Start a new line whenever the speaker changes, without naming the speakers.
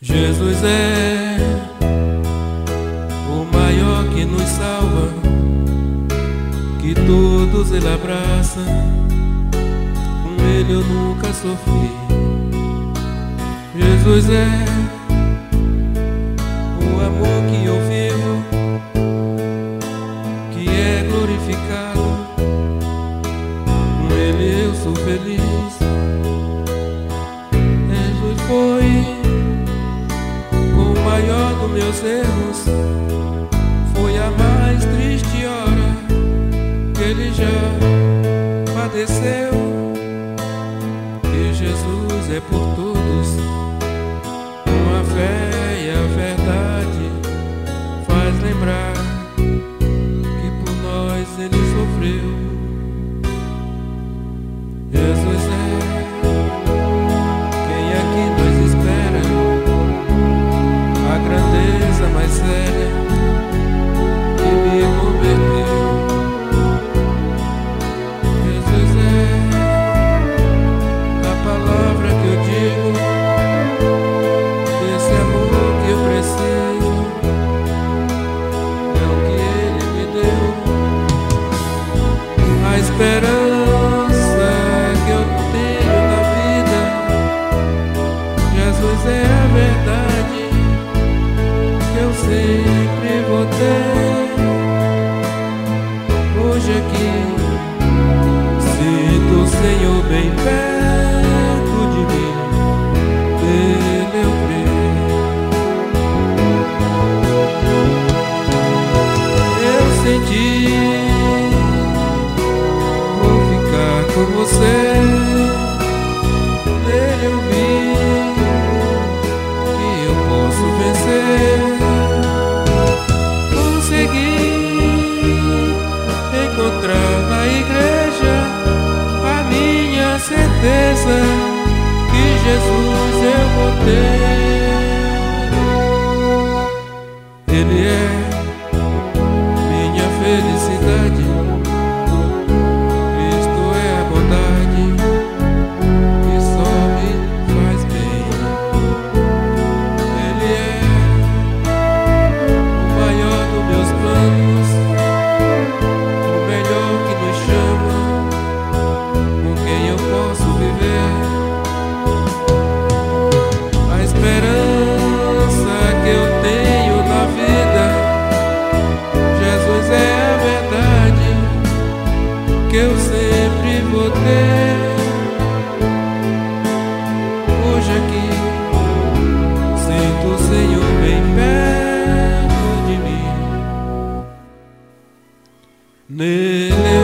Jesus é o maior que nos salva, que todos Ele abraça. Com Ele eu nunca sofri. Jesus é o amor que eu vivo, que é glorificado. Com Ele eu sou feliz. Jesus foi o maior dos meus erros, foi a mais triste hora que Ele já padeceu. Que Jesus é por todos, com a fé e a verdade faz lembrar que por nós Ele sofreu. Jesus é quem aqui nos espera, a grandeza mais séria que me converteu. Jesus é a palavra que eu digo, desse amor que eu preciso, é o que Ele me deu. A esperança que eu tenho na vida, Jesus é a verdade que eu sempre vou ter. Hoje aqui sinto o Senhor bem perto de mim, nele eu creio. Eu senti, vou ficar com você, nele eu vi que eu posso vencer. Encontrar na igreja a minha certeza que Jesus eu vou ter. Ele é minha felicidade, Cristo é a bondade que só me faz bem. Ele é o maior dos meus planos, que eu sempre vou ter. Hoje aqui sinto o Senhor bem perto de mim, nele